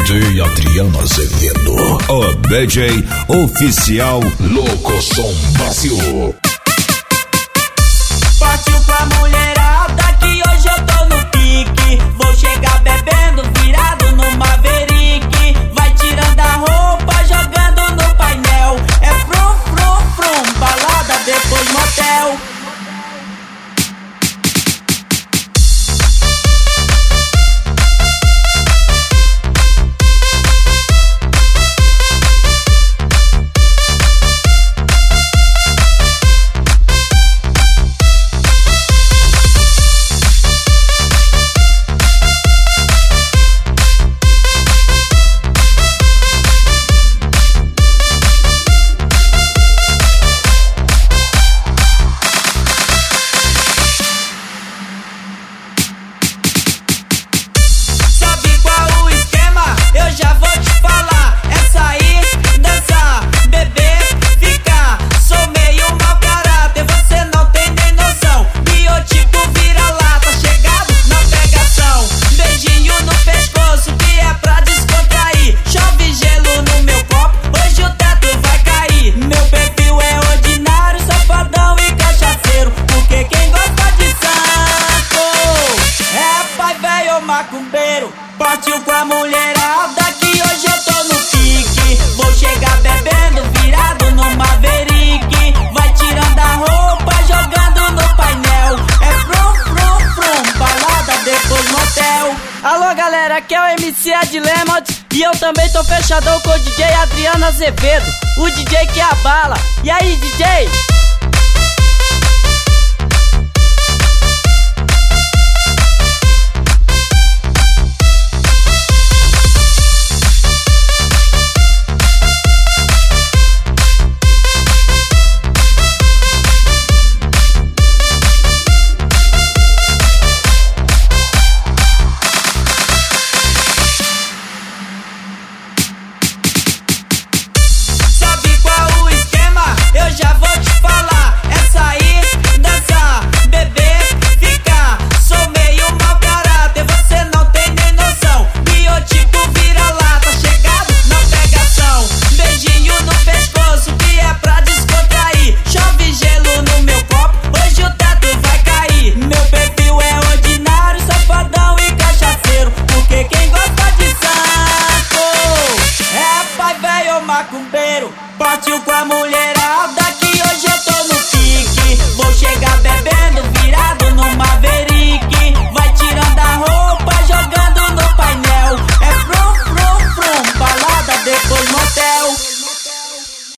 DJ Adriano Azevedo, o DJ oficial Louco Som Brasil. Partiu pra mulherada que hoje eu tô no pique. Vou chegar bebendo, virado no Maverick. Vai tirando a roupa, jogando no painel. É frum, frum, frum, balada, depois motel. Partiu com a mulherada que hoje eu tô no pique. Vou chegar bebendo, virado no Maverick. Vai tirando a roupa, jogando no painel. É frum, frum, frum, balada, depois motel. Alô galera, aqui é o MC Adlemont e eu também tô fechadão com o DJ Adriano Azevedo, o DJ que abala. E aí DJ?